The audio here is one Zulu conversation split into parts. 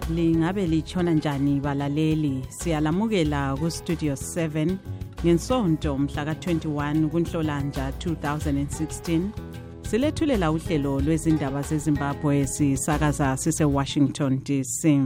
Lingabe lichona njani balaleli? Siyalamukela ku Studio 7 ngensonto mhla ka-21 kuNhlolanja 2016. Silethulela uhlelo lwezindaba zeZimbabwe sisakaza sise Washington DC.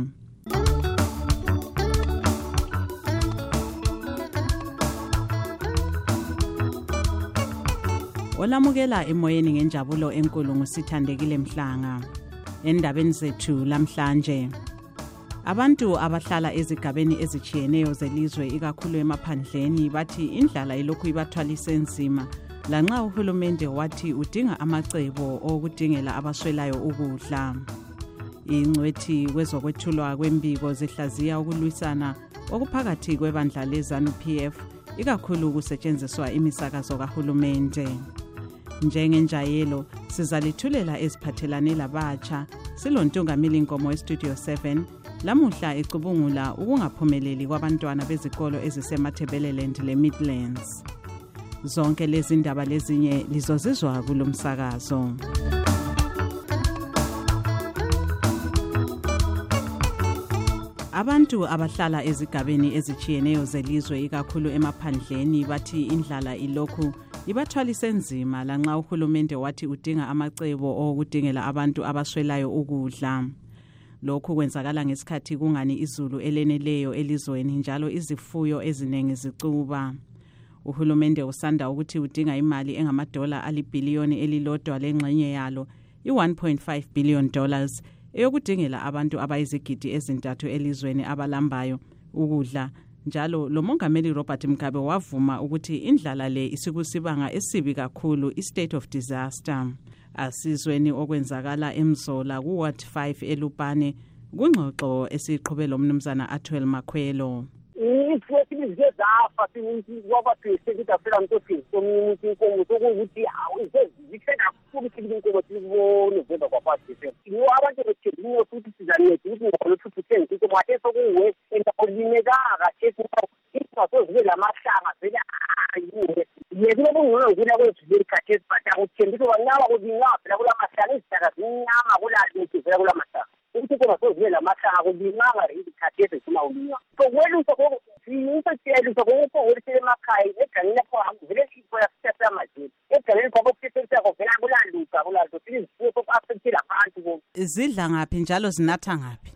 Olamukela emoyeni ngenjabulo enkulu ngusithandekile Mhlanga. Endabeni zethu lamhlanje, abantu abahlala ezigabeni ezichiyeneyo zelizwe ikakhulu emaphandleni bathi indlala ilokhu ibathwalise nzima lanxa uhulumende wathi udinga amacebo okudingela abaswelayo ukudla. Ingcwethi kwezokwethulwa kwembiko zihlaziya ukulwisana okuphakathi kwebandla leZANU-PF ikakhulu kusetshenziswa imisakazo kahulumende. Njengenjayelo sizalithulela eziphathelane labatsha silontungameli Nkomo weStudio 7 lamuhla ecubungula ukungaphumeleli kwabantwana bezikolo ezisemathebeleland leMidlands. Zonke lezi ndaba lezinye lizozizwa kulomsakazo. Abantu abahlala ezigabeni ezichiyeneyo zelizwe ikakhulu emaphandleni bathi indlala ilokhu ibathwalise nzima lanxa uhulumende wathi udinga amacebo okudingela abantu abaswelayo ukudla. Lokhu kwenzakala ngesikhathi kungani izulu eleneleyo elizweni njalo izifuyo eziningi zicuba. Uhulumende usanda ukuthi udinga imali engamadola alibhiliyoni elilodwa lengxenye yalo i$1.5 billion eyokudingela abantu abayizigidi ezintathu elizweni abalambayo ukudla. Njalo lo mongameli Robert Mugabe wavuma ukuthi indlala le isikusibanga esibi kakhulu i-state of disaster. Asizweni okwenzakala eMzola ku Ward 5 eLupane kungxoxo esiqhubela umnumzana Atwell Makwelo. Zidla ngaphi njalo zinatha ngaphi?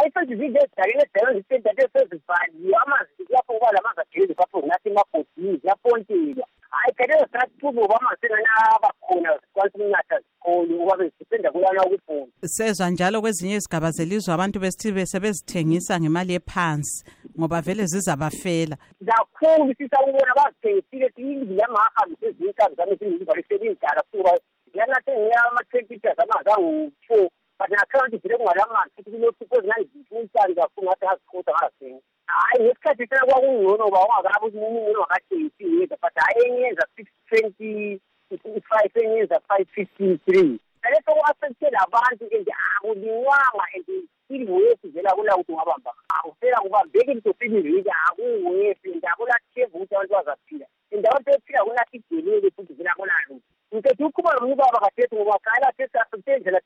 Sezwa njalo kwezinye izigaba zelizwe abantu besithi sebezithengisa ngemali ephansi ngoba vele zizabafela. Kakhulu sisawubona bazithengisile indlu yamahambi ezinkazi zamezindlu kuba yana tengiyama 20 zamangangu4 but nakhona ngile ngalamanzi futhi kulokhu kwezinangifuntsani kakhulu ngathi azikhoda ngasenga. Hayi ngesikhathi sena kwakungcono ba ungakabi umuntu wakathengisile but hayi enyenza 625 enyenza 553. Leso kwasekela abantu nje akuliwanga indwesi vela kula ukuthi ngabamba. Awusela kubambeka into finirika akuwesi ndabula thembu ukuthi abantu bazaphila. Indawo ephila kunathi igelele futhi vela kulalo. Ngeke ukuba umubaba kaThethu ngoba khala Thethu asebenzela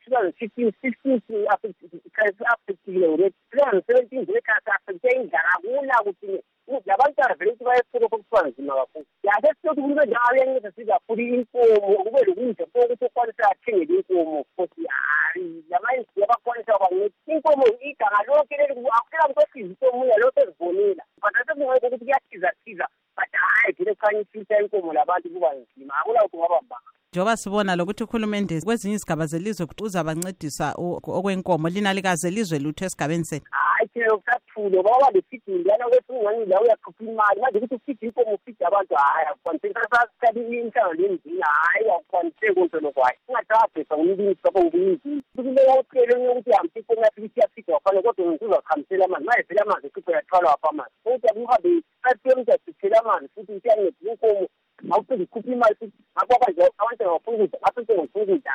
2015 after rate 17 zekhatha asebenzela kula ukuthi labantu abavele bayefuna ukufana kakhulu. Yake sithi kube njalo yenza sizaphula inkomo kube lokudla ukuthi ukwanisa athengele inkomo futhi hayi lamanye yabakwanisa kwakuthi inkomo iganga lonke akukela ukuthi inkomo yalokho ezibonela kodwa sekungeke ukuthi kuyathiza but hayi ngeke khanye ifisa inkomo labantu kuba nzima akula ukuthi ngabamba. Njoba sibona lokuthi uhulumende kwezinye izigaba zelizwe uzabancedisa okwenkomo lina likazelizwe lutho esigabeni senu. Hayi thina usathule baba lesithi njalo ukuthi ungani la uyakhupha imali manje ukuthi ufithi inkomo ufithi abantu hayi akwanisa sasicela inhlalo lendini hayi akwanise konke lokwayo ungathatha ngumlimi lapho ubuyini kuleyo ucele ukuthi hambe inkomo yafithi yafika wafana kodwa ngizokhamsela manje maye phela manje kuphela yathwala wafama ukuthi akuhambe asemza sithela manje futhi uyange inkomo awuphinde ukhuphe imali futhi ngakho nje abantu abafunda bathi ngifunda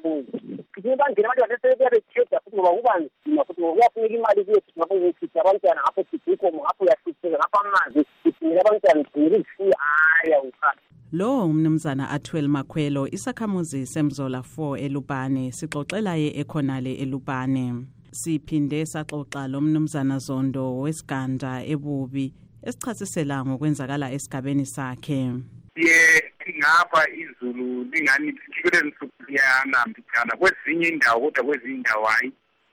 kithi bangena abantu basebeyabecheda futhi ngoba ubani futhi ngokuyafuneka imali kuyethi ngapho ukuthi abantwana ngapho sithi inkomo ngapho yasithela ngapho amanzi kuthi abantwana ngikuthi hayi awufana. Lo umnumzana Atwell Makwelo isakhamuzi seMzola 4 eLupane sixoxela ekhonale eLupane. Siphinde saxoxa lomnumzana Zondo wesiganda ebubi esichasisela ngokwenzakala esigabeni sakhe. Ngapha izulu lingani kule nsuku liyanambithana kwezinye indawo kodwa kwezinye indawo hayi.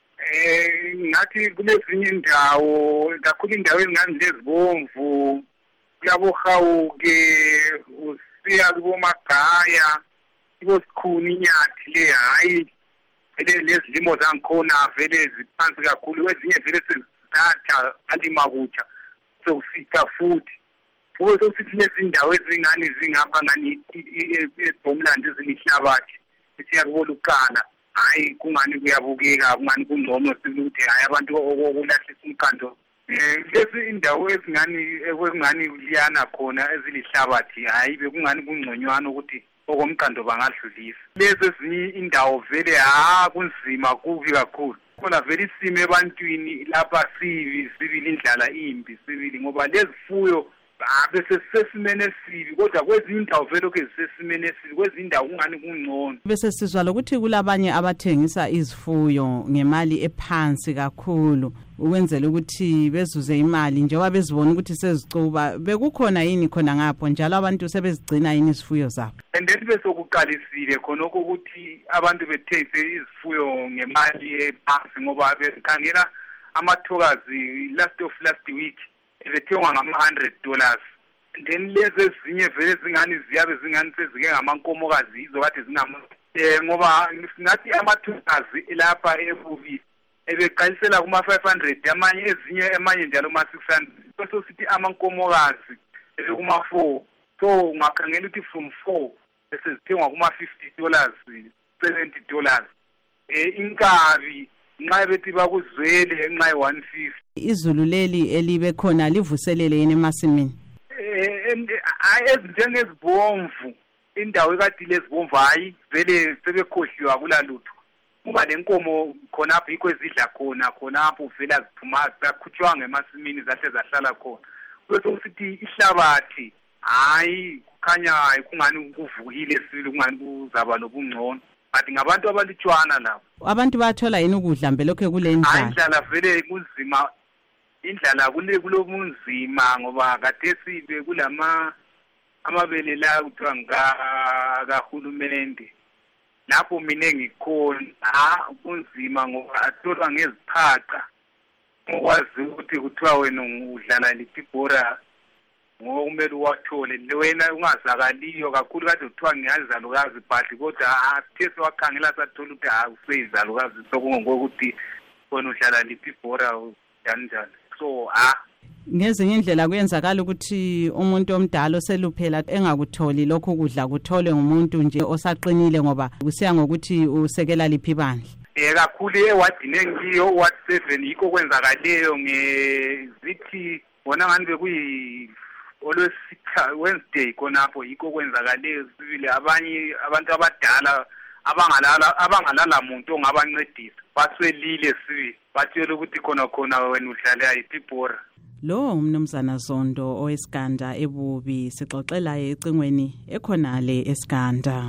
Ngathi kulezinye indawo kakhulu indawo ezingani lezibomvu kuyabohawuke usiya kubomagaya ibosikhuni inyathi le hayi vele lezilimo zangikhona vele ziphansi kakhulu kwezinye vele sezithatha alima kutsha sokusitha futhi futhi sokusithi lezindawo ezingani zingapha ngani eBhomland ezilihlabathi siyakubona ukukala hayi kungani kuyabukeka kungani kungcono ukuthi hayi abantu okulahlisa umkando lezi indawo ezingani liyana khona ezilihlabathi hayi bekungani kungconywana ukuthi okomkando bangadlulisa. Lezi ezinye indawo vele kunzima kubi kakhulu. Khona vele isimo ebantwini lapha sibili indlala imbi sibili ngoba lezifuyo bese sesimene esibi kodwa kwezinye indawo vele ke sesimene esibi kwezinye indawo kungani kungcono. Bese sizwa lokuthi kulabanye abathengisa izifuyo ngemali ephansi kakhulu ukwenzela ukuthi bezuze imali njengoba bezibona ukuthi sezicuba bekukhona yini khona ngapho njalo abantu sebezigcina yini izifuyo zabo. And then bese kuqalisile khona ukuthi abantu bethengise izifuyo ngemali ephansi ngoba bekhangela amathokazi last week bethengwa ngama$100. Then lezi ezinye vele zingani ziyabe zingani sezike ngamankomokazi izokade zinama ngoba singathi amathokazi lapha ebubi ebeqalisela kuma-500 amanye njalo ma-600 bese sithi amankomokazi kuma-4 so ungakhangela ukuthi from 4 bese zithengwa kuma-$50 $70. Inkabi nxa bethi bakuzwele nxa i-150. Izulu leli elibe khona livuselele yini emasimini? Ezinjengezibomvu indawo ekade lezibomvu hayi vele sebekhohliwa akulalutho. Kuba lenkomo khonapho yikho ezidla khonapho vele aziphuma zakhutshwa ngemasimini zahle zahlala khona. Bese usithi ihlabathi hayi kukhanya kungani kuvukile sibili kungani kuzaba lobungcono. Kanti ngabantu abalutshwana lapho. Abantu bayathola yini ukudla mbelokho kule ndlala? Indlala vele kunzima. Indlala kulobunzima ngoba kade sibe kulama amabele la kuthiwa kahulumende. Lapho mina ngikhona kunzima ngoba atholwa ngeziphaqa. Ngokwazi ukuthi kuthiwa wena udlala lipibhora ngokumele uwathole wena ungazakaliyo kakhulu kade kuthiwa ngiyazalukazi but kodwa athese wakhangela sathola ukuthi useyizalukazi sokungokuthi wena udlala lipibhora njani. So ngezinye indlela kuyenzakala ukuthi umuntu omdala oseluphela engakutholi lokho kudla kutholwe ngumuntu nje osaqinile ngoba kusiya ngokuthi usekela liphi bandla. Kakhulu ewadini engiyo ward 7 yikho kwenzakaleyo ngezithi bona ngani bekuyi Wednesday khonapho yikho kwenzakaleyo sibili abanye abantu abadala abangalala muntu ongabancedisa baswelile sibili batshela ukuthi khona wena udlala iPibhora. Lo umnumzana Zondo owesiganda ebubi sixoxela ecingweni ekhonale esiganda.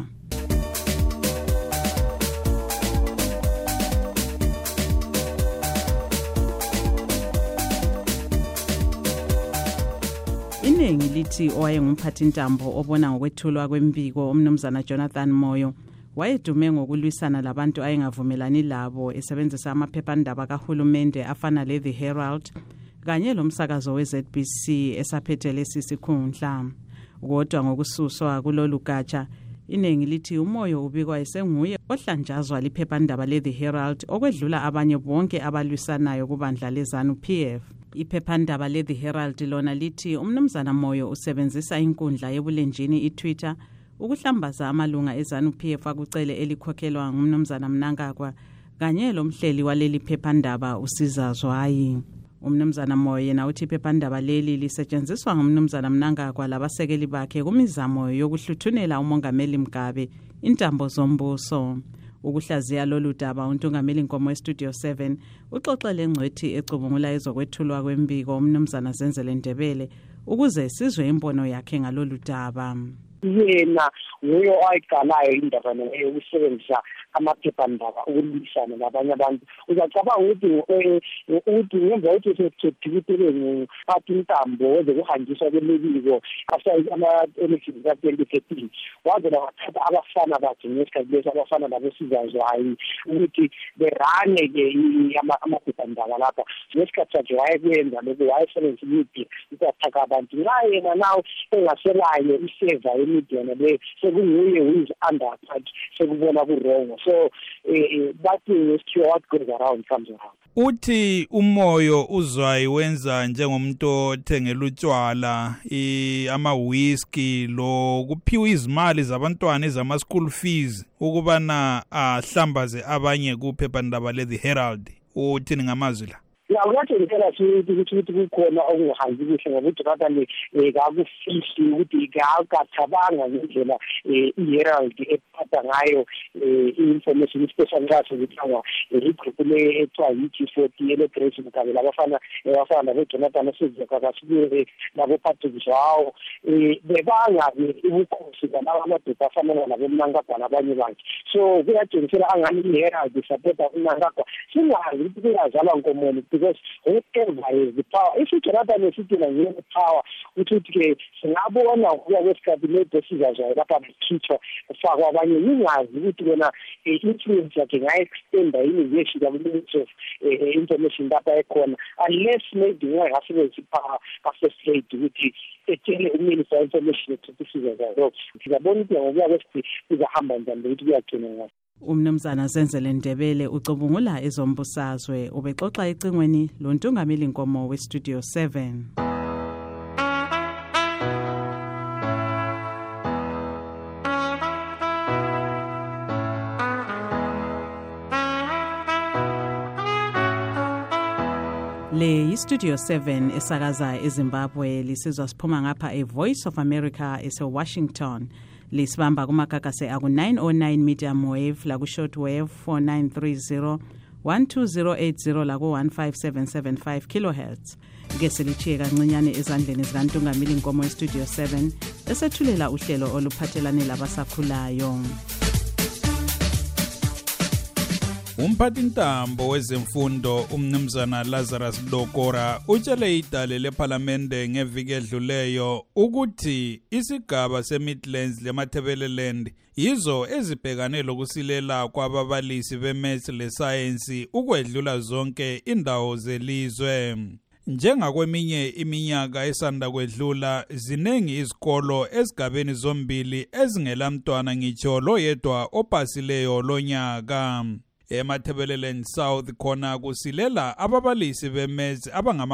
Iningi lithi owayengumphathintambo obona ngokwethulwa kwembiko umnumzana Jonathan Moyo wayedume ngokulwisana labantu ayengavumelani labo esebenzisa amaphephandaba kahulumende afana le-The Herald kanye lomsakazo we-ZBC esaphethe lesi sikhundla. Kodwa ngokususwa kulolu gatsha iningi lithi uMoyo ubikwa esenguye ohlanjazwa liphephandaba le-The Herald okwedlula abanye bonke abalwisanayo kubandla leZANU-PF. Iphephandaba le-The Herald lona lithi umnumzana Moyo usebenzisa inkundla yebulenjini iTwitter ukuhlambaza amalunga eZANU-PF akucele elikhokhelwa ngumnumzana Mnangagwa kanye lomhleli waleli phephandaba uSiza Zwayi. Umnumzana Moyo yena uthi iphephandaba leli lisetshenziswa ngumnumzana Mnangagwa labasekeli bakhe kumizamo yokuhluthunela umongameli Mugabe intambo zombuso. Ukuhlaziya lolu daba untungameli Nkomo eStudio 7 uxoxele ngcwethi ecubungula ezokwethulwa kwembiko umnumzana Zenzele Ndebele ukuze sizwe imbono yakhe ngalolu daba. Yena nguye owayiqalayo indaba leyo ukusebenzisa amaphephandaba ukulwisana nabanye abantu. Uzacabanga ukuthi ngemva kokuthi sekuthikitelwe ngaphathi intambo wezekuhanjiswa kwemibiko after ama-elections ka-2013 wazela wathatha abafana bakhe ngesikhathi leso abafana nabosizazwe hayi ukuthi berane-ke amaphephandaba lapha ngesikhathi sakhe wayekwenza lokho wayesebenzisa imidia ukuathaka abantu nxa yena naw engaselayo iseva yemidia nale sekunguye who-is under attack sekubona kurongo so that thing is sure what goes around comes around. Uthi umoyo uzwayi wenza njengomuntu othengela utshwala ama-whisky lo kuphiwa izimali zabantwana ezama school fees ukubana ahlambaze abanye kuphephandaba le-The Herald. Uthini ngamazwi la? Ngiyatshela ukuthi kukhona okungahambi kuhle ngokuthi katani kakufihli ukuthi kakathabanga ngendlela i-Herald ephatha ngayo i-information especially nxa sekuthiwa igroup le ethiwa yi-G40 ele-Grace Mukabela abafana nabo-Jonathan Osizeka kasibuyele nabo-Patrick Zwawo bebangabi ubukhosi balaba amadoda afanana nabo-Mnangagwa nabanye bakhe so kuyatshengisela angani i-Herald isapota uMnangagwa singazi ukuthi kuyazalwa nkomoni because whoever is the power, if you cannot benefit in the power, which would get Singabona, who are cabinet decisions, or that teacher, for when you have influence that can extend the innovation of information that I can, unless maybe one has to power after state with the minister information to decisions. The bonus is a humble and we are killing. Umnumzana Zenzele Ndebele ucubungula ezombusazwe ubexoxa ecingweni lontungameli nkomo weStudio 7. Le iStudio 7 esakaza eZimbabwe lisizwa siphuma ngapha eVoice of America eseWashington. Lisibamba kumakakase aku 909 medium wave la ku short wave 4930 12080 la ku 15775 kilohertz. Ke selichiye kancinyane ezandleni zikaNtungameli Nkomo eStudio 7 esethulela uhlelo oluphathelane labasakhulayo. Umphathintambo wezemfundo umnumzana Lazarus Lokora utshele idale leParlamente ngeviki edluleyo ukuthi isigaba seMidlands leMatabeleland yizo ezibhekane lokusilela kwababalisi beMaths leScience ukwedlula zonke indawo zelizwe. Njengakweminye iminyaka esanda kwedlula zinengi izikolo ezigabeni zombili ezingelamntwana ngitsho loyedwa opasileyo lonyaka. eMatabeleland South khona kusilela ababalisi beMaths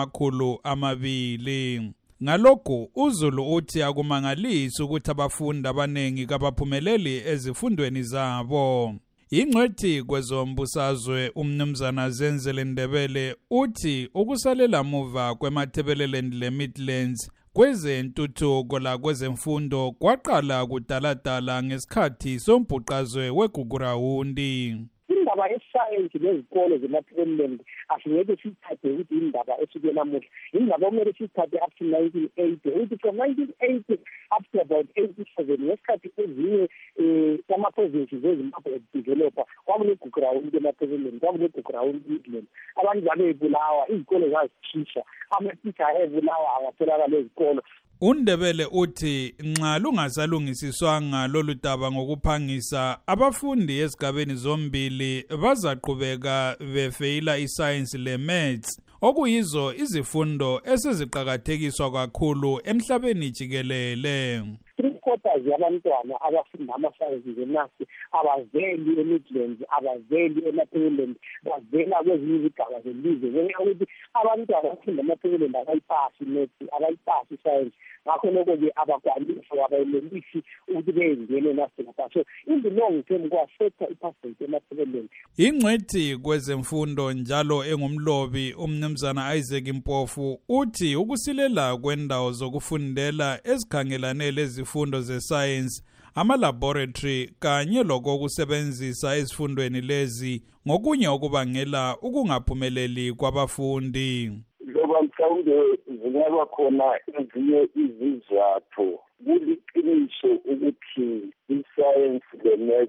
abangama200. Ngalokho uZulu uthi akumangalisi ukuthi abafundi abanengi kabaphumeleli ezifundweni zabo. Ingcwethi kwezombusazwe umnumzana Zenzele Ndebele uthi ukusalela muva kweMatabeleland leMidlands kwezentuthuko la kwezemfundo kwaqala kudaladala ngesikhathi sombhuqazwe weGugurawundi. Indaba yescience lezikolo zeMatabeleland asingeke sithathe ukuthi indaba esuke namuhla indaba okumele sithathe up to 1980 ukuthi from 1980 up to about 87 ngesikhathi ezinye ama-provinces eZimbabwe developer kwakuneGugurawundi eMatabeleland kwakuneGugurawundi Midland abantu babebulawa izikolo zazithisha amatitsha ayebulawa awatholakala ezikolo. uNdebele uthi nxa lungasalungisiswanga lolu daba ngokuphangisa abafundi esigabeni zombili bazaqhubeka befeyila iscience leMaths okuyizo izifundo eseziqhakathekiswa kakhulu emhlabeni jikelele. 3/4 yabantwana abafunda ama-sciences eNasi abaveli eMidlands abaveli eMatabeleland bavela kwezinye izigaba zelizwe ngenxa yokuthi abantwana abafunda eMatabeleland abayipasi iMaths abayipasi iscience ngakho lokho-ke abakwanisi abayelelisi ukuthi beyengene eNasi lapha so in the long term kuaffecta i-percent eMatabeleland. Ingcwethi kwezemfundo njalo engumlobi umnumzana Isaac Mpofu uthi ukusilela kwendawo zokufundela ezikhangelane lezifundo ze-science ama-laboratory kanye lokokusebenzisa ezifundweni lezi ngokunye okubangela ukungaphumeleli kwabafundi. Loba mhlawumbe zingaba khona ezinye izizathu kuliqiniso ukuthi i-science le-maths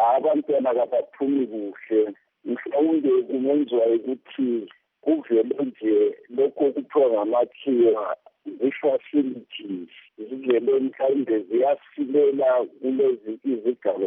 abantwana kabaphumi kuhle. Mhlawumbe kungenziwa ukuthi kuvele nje lokho kuthiwa ngamakhiwa i-facilities zivele mhlawumbe ziyasilela kulezi izigaba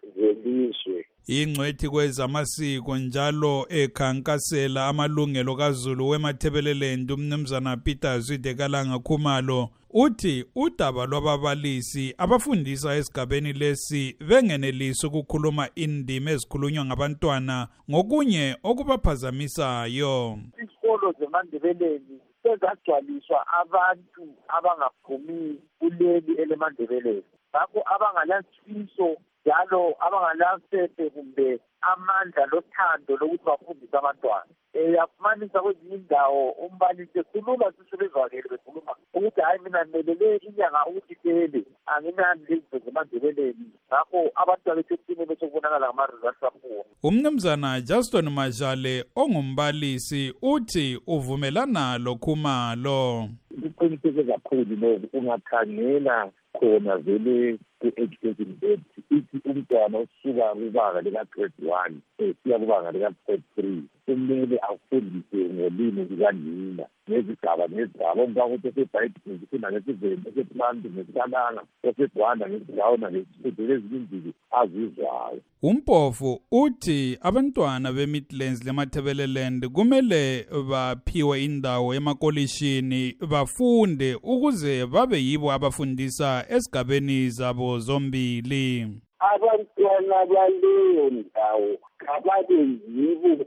zelizwe. Ingcwethi kwezamasiko njalo ekhankasela amalungelo kaZulu weMathebeleland uMnumzana Peter Zwidekalanga Khumalo uthi udaba lwababalisi abafundisa esigabeni lesi bengenelisi ukukhuluma indimi ezikhulunywa ngabantwana ngokunye okubaphazamisayo. Izikolo zeMandebeleni sezagcwaliswa abantu abangaphumi kuleli eleMandebeleni, ngakho abangalasifiso njalo abangalasepe kumbe amandla lothando lokuthi bafundise abantwana. Yafumanisa kwezinye indawo umbalisi ekhuluma sisebezwakele bekhuluma ukuthi hayi mina nimelele inyanga ukuthi iphele anginani lezinto zeMandebeleni, ngakho abantwana besekuthini besokubonakala ngama-results akhona. Umnumzana Justin Majale ongumbhalisi uthi uvumelana lo Khumalo. Iqiniseke kakhulu lokho ungakhangela khona vele ku-education act ithi umntwana osuka kubanga lika-grade 1 siya kubanga lika-grade 3 kumele afundiswe ngolimi lukanina ngezigaba ongakuthi osebhayibhilini sifunda ngesivenda, oseplanti ngesikalanga, osegwanda ngesigawuna ngesifunda lezinye indimi azizwayo. Umpofu uthi abantwana be-Midlands leMathebeleland kumele baphiwe indawo emakolishini bafunde ukuze babe yibo abafundisa esigabeni zabo zombili. Abantwana baleyo ndawo kababe yibo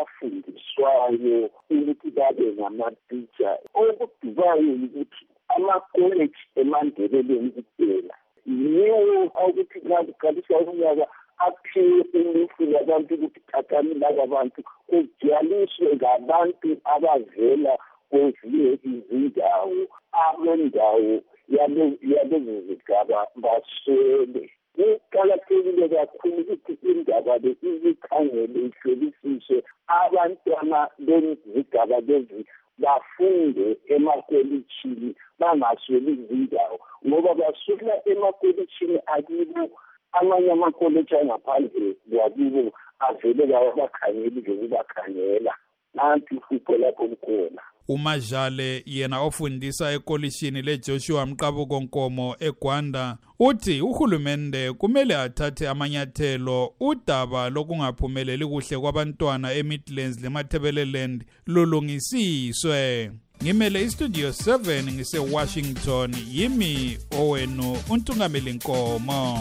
abafundiswayo ukuthi babe ngamatitsha. Okudubayo ukuthi ama-college eMandebeleni kuphela yiwo ukuthi kakuqalisa unyaka aphiwe uluhlu labantu ukuthi thathani laba bantu kugcwaliswe ngabantu abavela kwezinye izindawo, abendawo yalezi zigaba baswele. Kuqakathekile kakhulu ukuthi indaba le izikhangele ihlolisiswe, abantwana bezigaba lezi bafunde emakolitshini bangasweli izindawo, ngoba baswela emakolitshini akibo. Amanye amakolitshi angaphandle kwakibo avele bakhangeli zokubakhangela. Nanti uhlupho lapho lukhona. uMajale yena ofundisa ekolishini leJoshua Mqabuko Nkomo eGwanda uthi uhulumende kumele athathe amanyathelo udaba lokungaphumeleli kuhle kwabantwana eMidlands leMathebeleland lulungisiswe. Ngimele istudio 7 ngise-Washington, yimi owenu uNtungameli Nkomo.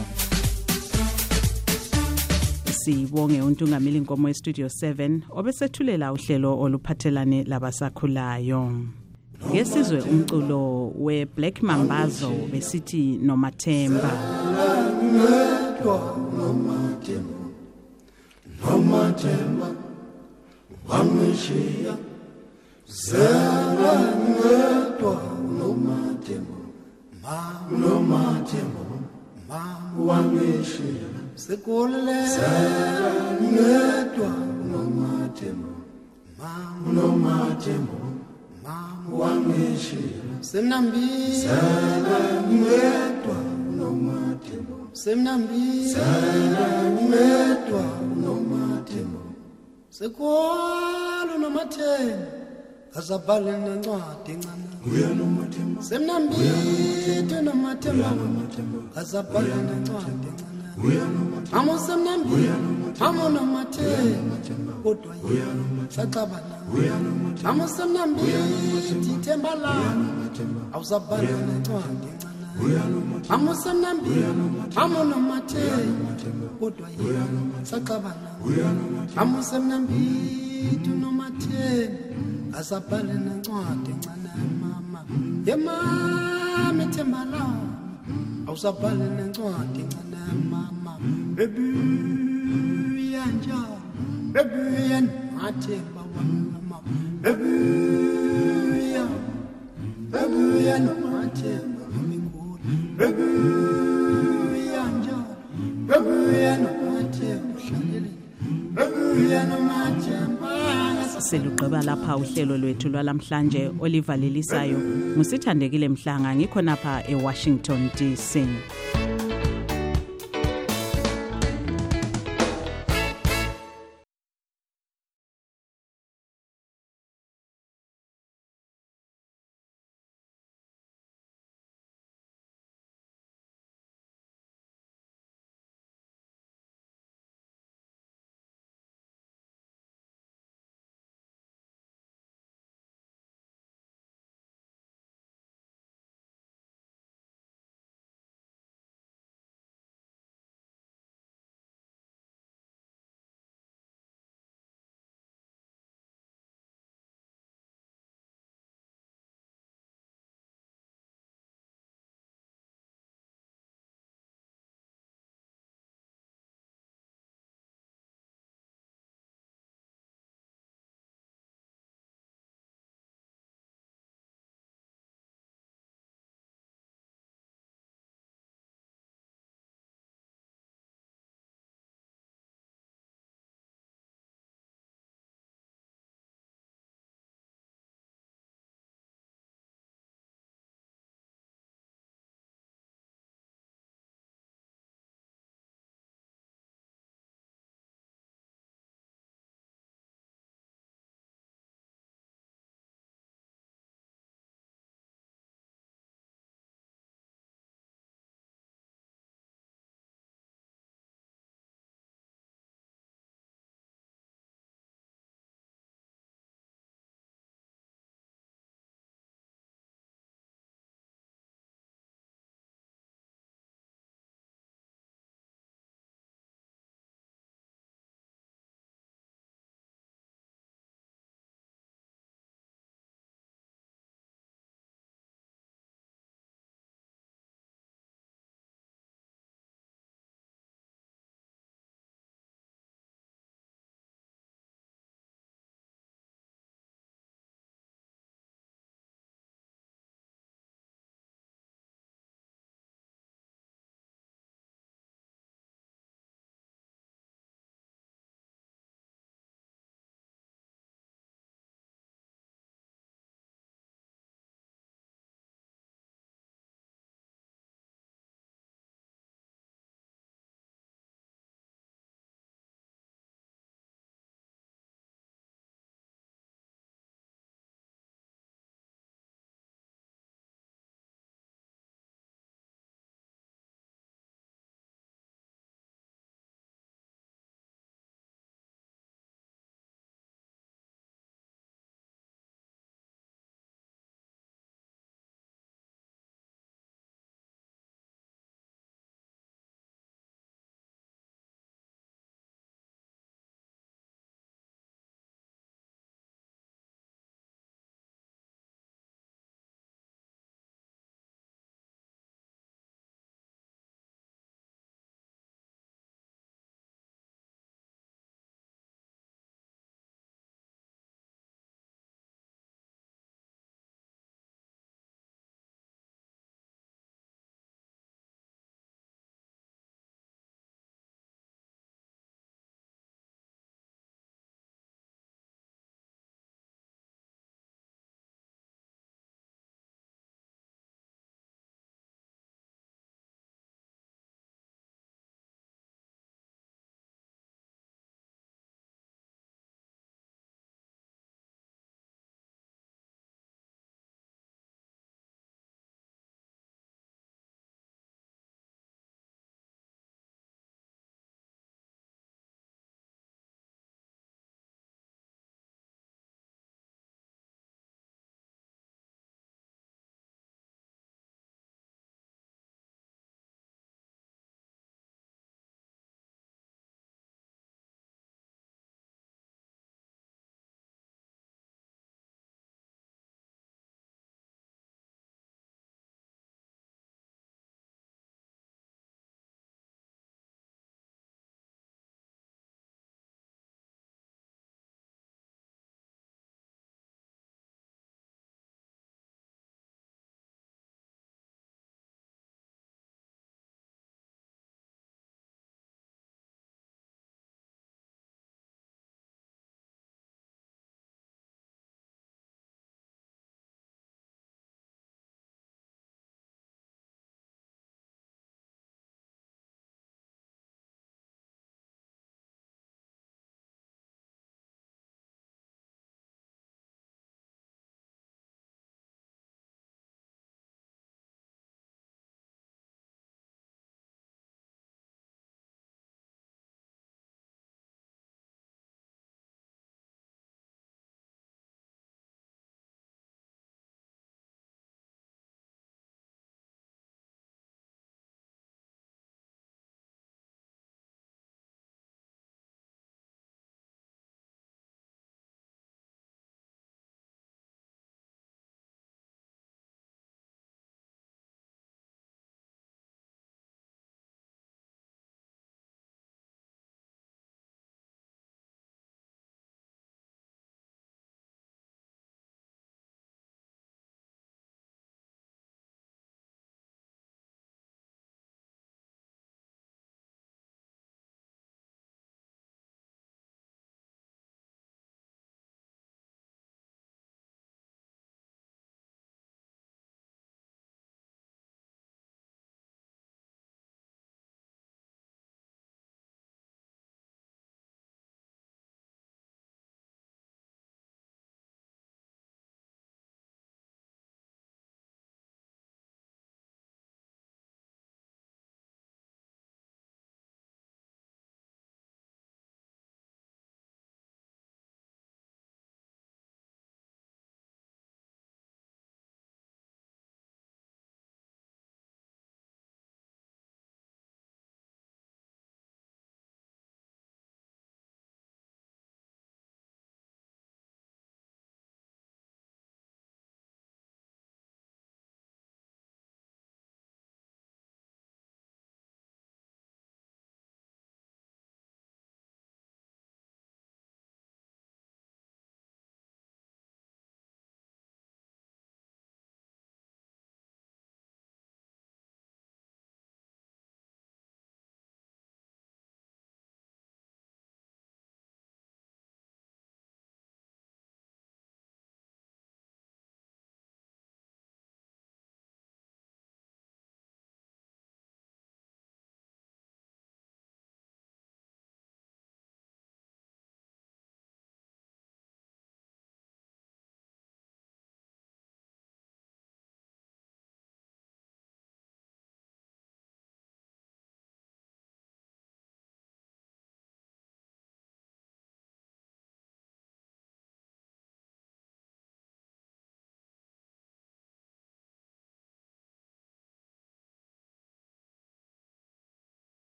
Sibonge uNtungameli Nkomo estudio 7 obesethulela uhlelo oluphathelane labasakhulayo. Ngesizwe umculo weBlack Mambazo besithi Nomathemba. Nomathemba wameshiya zela ngedwa Nomathemba wameshiya sekolele ngedwa Nomathemba wameshiya semnambisa ngedwa Nomathemba semnambisa ngedwa Nomathemba sekwalo Nomathemba azabhala nencwadi encane uya Nomathemba semnambisa Nomathemba azabhala nencwadi encane uya Nomathemba amusemnambisa amunomathemba kodwa yena saxabana uya Nomathemba amusemnambisa ithemba lami awuzabhala nencwadi encane uya Nomathemba amusemnambisa amunomathemba kodwa yena saxabana uya Nomathemba amusemnambisa unomathemba azabhala nencwadi encane mama yemama ithemba lami awuzabhala nencwadi encane mama ebuya njalo ebuya nomathemba wama ebuya nomathemba wamikhulu ebuya njalo ebuya nomathemba hlalele ebuya nomathemba. Selugqiba lapha uhlelo lwethu lwalamhlanje olivalelisayo. Musithandekile Mhlanga, ngikho napha eWashington DC.